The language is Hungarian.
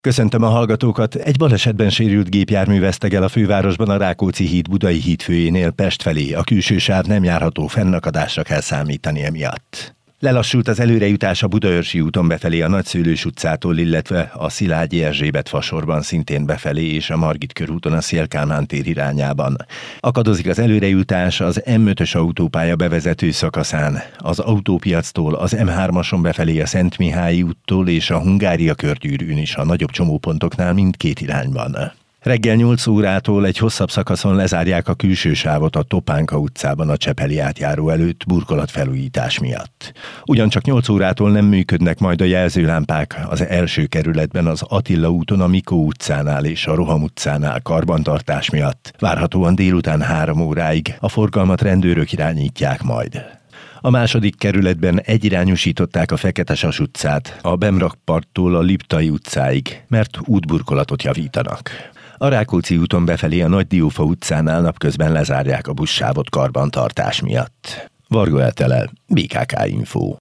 Köszöntöm a hallgatókat! Egy balesetben sérült gépjármű veszteg el a fővárosban a Rákóczi híd budai hídfőjénél Pest felé. A külső sáv nem járható, fennakadásra kell számítani emiatt. Lelassult az előrejutás a Budaörsi úton befelé a Nagyszőlős utcától, illetve a Szilágyi Erzsébet fasorban szintén befelé és a Margit körúton a Széll-Kálmán tér irányában. Akadozik az előrejutás az M5-ös autópálya bevezető szakaszán, az autópiactól, az M3-ason befelé a Szentmihályi úttól és a Hungária körgyűrűn is a nagyobb csomópontoknál mindkét irányban. Reggel 8 órától egy hosszabb szakaszon lezárják a külső sávot a Topánka utcában a Csepeli átjáró előtt burkolatfelújítás miatt. Ugyancsak 8 órától nem működnek majd a jelzőlámpák az első kerületben az Attila úton a Mikó utcánál és a Roham utcánál karbantartás miatt. Várhatóan délután 3 óráig a forgalmat rendőrök irányítják majd. A második kerületben egyirányosították a Feketesas utcát a Bemrakparttól a Liptai utcáig, mert útburkolatot javítanak. A Rákóczi úton befelé a Nagydiófa utcánál napközben lezárják a buszsávot karbantartás miatt. Varga Etele, BKK Info.